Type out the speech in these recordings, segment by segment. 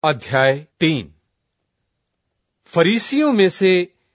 अध्याय 3। फरीसियों में से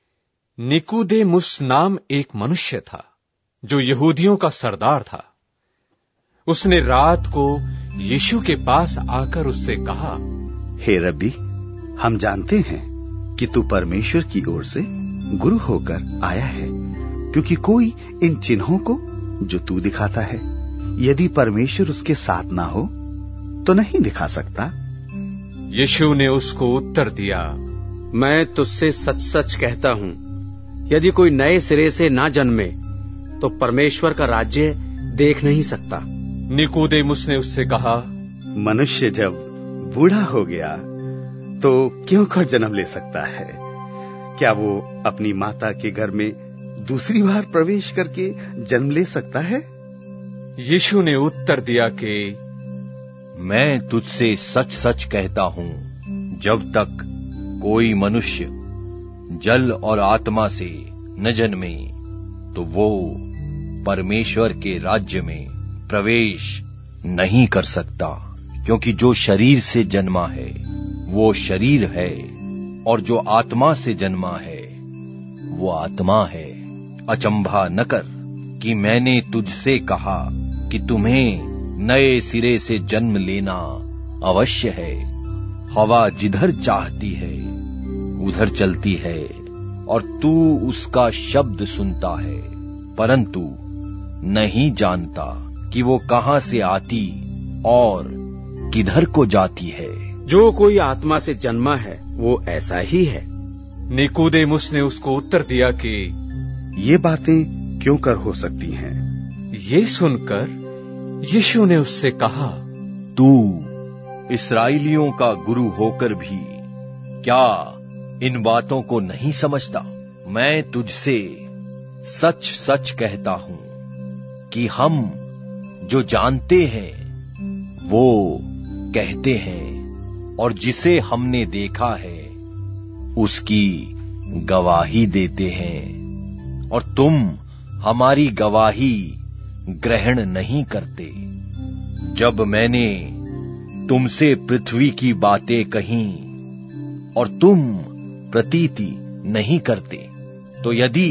निकुदेमुस नाम एक मनुष्य था जो यहूदियों का सरदार था। उसने रात को यीशु के पास आकर उससे कहा, हे रब्बी, हम जानते हैं कि तू परमेश्वर की ओर से गुरु होकर आया है, क्योंकि कोई इन चिन्हों को जो तू दिखाता है, यदि परमेश्वर उसके साथ ना हो तो नहीं दिखा सकता। यीशु ने उसको उत्तर दिया, मैं तुझसे सच सच कहता हूं, यदि कोई नए सिरे से ना जन्मे तो परमेश्वर का राज्य देख नहीं सकता। निकुदेमुस ने उससे कहा, मनुष्य जब बूढ़ा हो गया तो क्यों कर जन्म ले सकता है? क्या वो अपनी माता के घर में दूसरी बार प्रवेश करके जन्म ले सकता है? यीशु ने उत्तर दिया कि मैं तुझसे सच सच कहता हूं, जब तक कोई मनुष्य जल और आत्मा से न जन्मे तो वो परमेश्वर के राज्य में प्रवेश नहीं कर सकता। क्योंकि जो शरीर से जन्मा है वो शरीर है, और जो आत्मा से जन्मा है वो आत्मा है। अचंभा न कर कि मैंने तुझसे कहा कि तुम्हें नए सिरे से जन्म लेना अवश्य है। हवा जिधर चाहती है उधर चलती है, और तू उसका शब्द सुनता है, परंतु नहीं जानता कि वो कहां से आती और किधर को जाती है। जो कोई आत्मा से जन्मा है वो ऐसा ही है। निकुदेमुस ने उसको उत्तर दिया कि ये बातें क्यों कर हो सकती हैं? ये सुनकर यीशु ने उससे कहा, तू इस्राएलियों का गुरु होकर भी क्या इन बातों को नहीं समझता? मैं तुझसे सच सच कहता हूं कि हम जो जानते हैं वो कहते हैं, और जिसे हमने देखा है उसकी गवाही देते हैं, और तुम हमारी गवाही ग्रहण नहीं करते। जब मैंने तुमसे पृथ्वी की बातें कहीं और तुम प्रतीति नहीं करते, तो यदि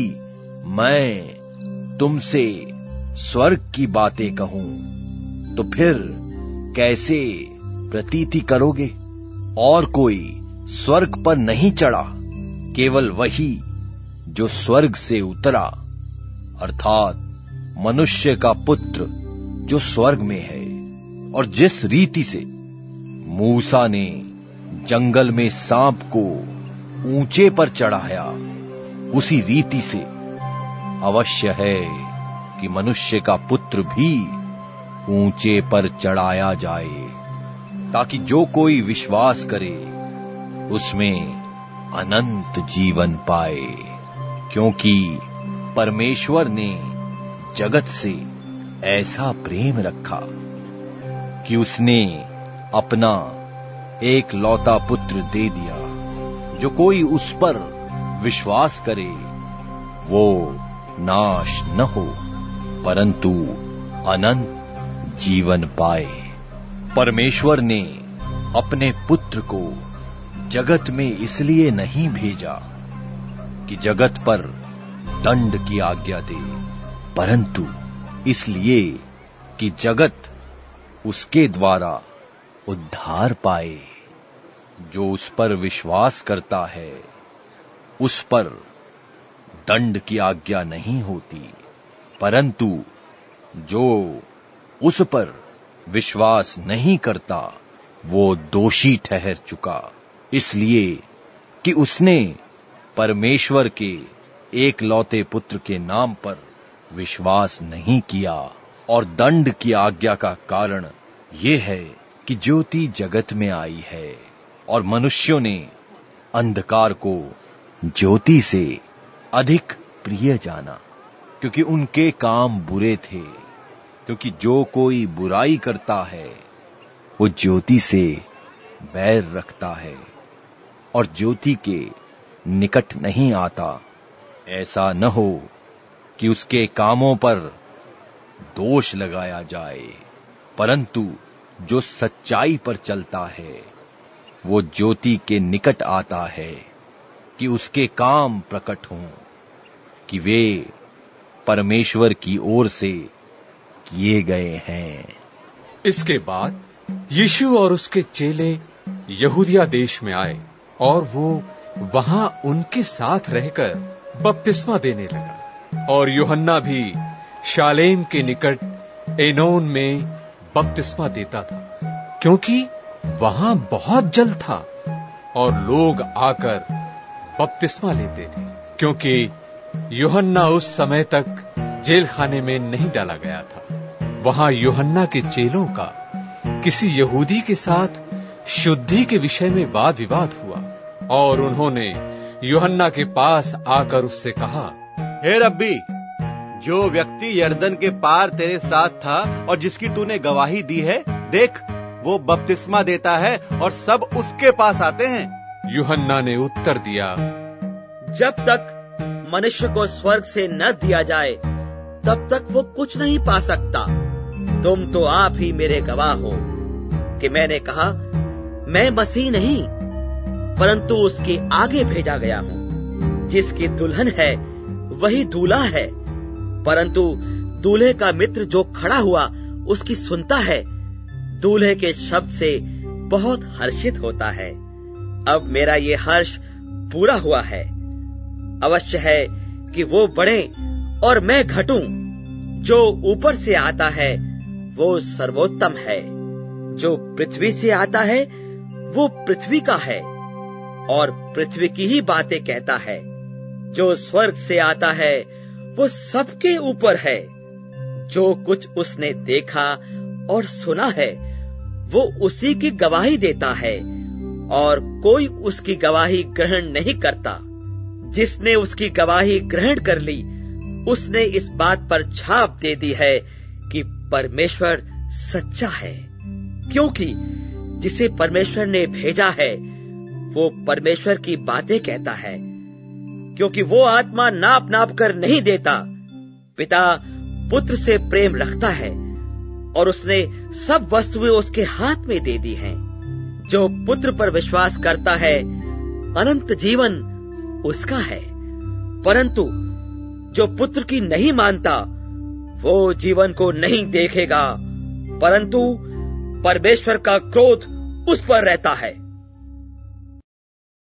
मैं तुमसे स्वर्ग की बातें कहूं तो फिर कैसे प्रतीति करोगे? और कोई स्वर्ग पर नहीं चढ़ा, केवल वही जो स्वर्ग से उतरा, अर्थात मनुष्य का पुत्र जो स्वर्ग में है। और जिस रीति से मूसा ने जंगल में सांप को ऊंचे पर चढ़ाया, उसी रीति से अवश्य है कि मनुष्य का पुत्र भी ऊंचे पर चढ़ाया जाए, ताकि जो कोई विश्वास करे उसमें अनंत जीवन पाए। क्योंकि परमेश्वर ने जगत से ऐसा प्रेम रखा कि उसने अपना एक लौता पुत्र दे दिया, जो कोई उस पर विश्वास करे वो नाश न हो, परंतु अनंत जीवन पाए। परमेश्वर ने अपने पुत्र को जगत में इसलिए नहीं भेजा कि जगत पर दंड की आज्ञा दे, परंतु इसलिए कि जगत उसके द्वारा उद्धार पाए। जो उस पर विश्वास करता है उस पर दंड की आज्ञा नहीं होती, परंतु जो उस पर विश्वास नहीं करता वो दोषी ठहर चुका, इसलिए कि उसने परमेश्वर के एक लौते पुत्र के नाम पर विश्वास नहीं किया। और दंड की आज्ञा का कारण यह है कि ज्योति जगत में आई है, और मनुष्यों ने अंधकार को ज्योति से अधिक प्रिय जाना, क्योंकि उनके काम बुरे थे। क्योंकि जो कोई बुराई करता है वो ज्योति से बैर रखता है और ज्योति के निकट नहीं आता, ऐसा न हो कि उसके कामों पर दोष लगाया जाए। परंतु जो सच्चाई पर चलता है वो ज्योति के निकट आता है कि उसके काम प्रकट हों, कि वे परमेश्वर की ओर से किए गए हैं। इसके बाद यीशु और उसके चेले यहूदिया देश में आए और वो वहां उनके साथ रहकर बपतिस्मा देने लगा। और यूहन्ना भी शालेम के निकट एनोन में बपतिस्मा देता था, क्योंकि वहां बहुत जल था और लोग आकर बपतिस्मा लेते थे, क्योंकि यूहन्ना उस समय तक जेल खाने में नहीं डाला गया था। वहां यूहन्ना के चेलों का किसी यहूदी के साथ शुद्धि के विषय में वाद विवाद हुआ और उन्होंने यूहन्ना के पास आकर उससे कहा, हे रब्बी, जो व्यक्ति यरदन के पार तेरे साथ था और जिसकी तूने गवाही दी है, देख वो बपतिस्मा देता है और सब उसके पास आते हैं। यूहन्ना ने उत्तर दिया, जब तक मनुष्य को स्वर्ग से न दिया जाए तब तक वो कुछ नहीं पा सकता। तुम तो आप ही मेरे गवाह हो कि मैंने कहा, मैं मसीह नहीं परंतु उसके आगे भेजा गया हूँ। जिसकी दुल्हन है वही दूल्हा है, परंतु दूल्हे का मित्र जो खड़ा हुआ उसकी सुनता है, दूल्हे के शब्द से बहुत हर्षित होता है। अब मेरा ये हर्ष पूरा हुआ है। अवश्य है कि वो बढ़े और मैं घटूं। जो ऊपर से आता है वो सर्वोत्तम है, जो पृथ्वी से आता है वो पृथ्वी का है और पृथ्वी की ही बातें कहता है। जो स्वर्ग से आता है वो सबके ऊपर है। जो कुछ उसने देखा और सुना है वो उसी की गवाही देता है और कोई उसकी गवाही ग्रहण नहीं करता। जिसने उसकी गवाही ग्रहण कर ली उसने इस बात पर छाप दे दी है कि परमेश्वर सच्चा है, क्योंकि जिसे परमेश्वर ने भेजा है वो परमेश्वर की बातें कहता है। क्योंकि वो आत्मा नाप नाप कर नहीं देता। पिता पुत्र से प्रेम रखता है और उसने सब वस्तुएं उसके हाथ में दे दी हैं। जो पुत्र पर विश्वास करता है अनंत जीवन उसका है, परंतु जो पुत्र की नहीं मानता वो जीवन को नहीं देखेगा, परंतु परमेश्वर का क्रोध उस पर रहता है।